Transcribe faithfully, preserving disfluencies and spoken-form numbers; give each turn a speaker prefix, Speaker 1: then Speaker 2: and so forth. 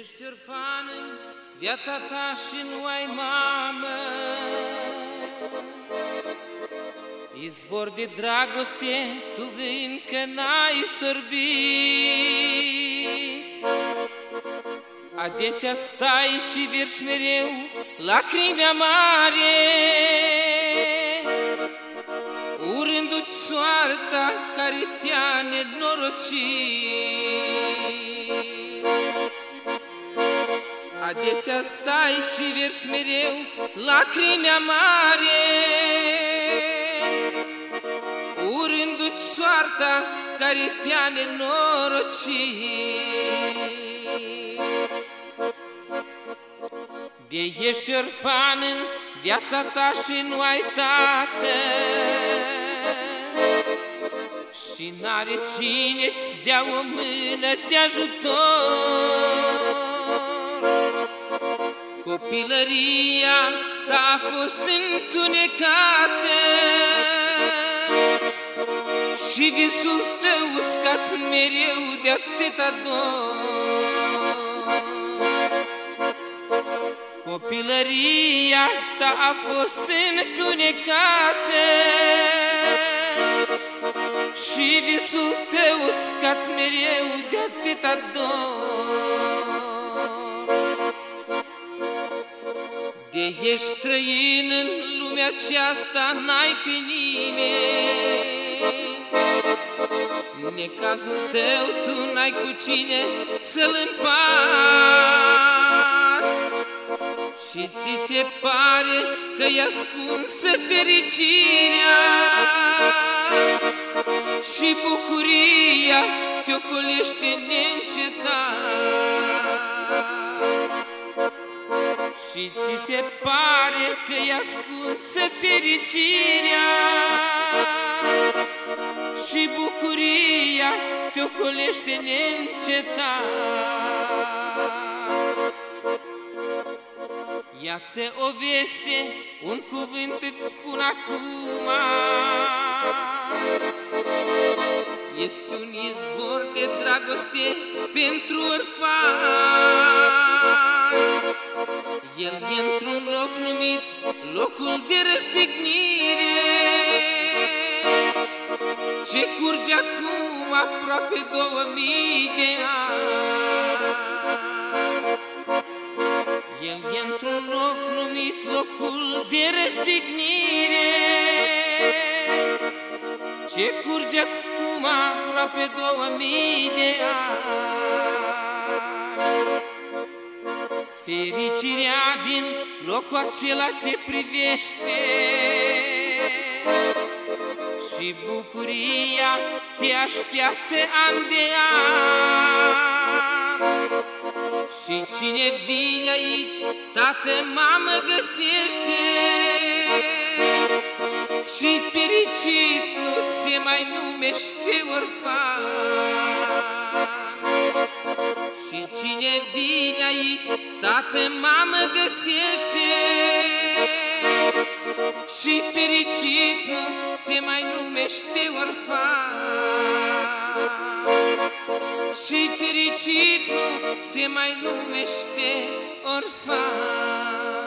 Speaker 1: Ești orfan în viața ta și nu ai mamă, izvor de dragoste tu încă n-ai sorbit. Adesea stai și vierși mereu lacrimi amare, urându-ți soarta care te-a nenorocit. Adesea stai și vierși mereu lacrimi amare, urându-ți soarta care te-a nenorocit. De ești orfan în viața ta și nu ai tată, și n-are cine-ți dea o mână de ajutor. Copilăria ta a fost întunecată și visul tău uscat mereu de atâta dor. Copilăria ta a fost întunecată și visul tău uscat mereu de atâta dor. De ești străin în lumea aceasta, n-ai pe nimeni, necazul tău tu n-ai cu cine să-l împarți, și ți se pare că-i ascunsă fericirea și bucuria te ocolește neîncetat. Și ți se pare că-i ascunsă fericirea și bucuria te ocolește neîncetat. Iată o veste, un cuvânt îți spun acum, este un izvor de dragoste pentru orfan. El e într-un loc numit locul de răstignire, ce curge acum aproape două mii de ani. El e într-un loc numit locul de răstignire, ce curge acum aproape două mii de ani. Fericirea din locul acela te privește și bucuria te așteaptă an de an. Și cine vine aici, tată, mamă găsește, și fericit nu se mai numește orfan. Și cine vine aici, tată, mamă găsește, și fericit nu se mai numește orfan. Și fericit nu se mai numește orfan.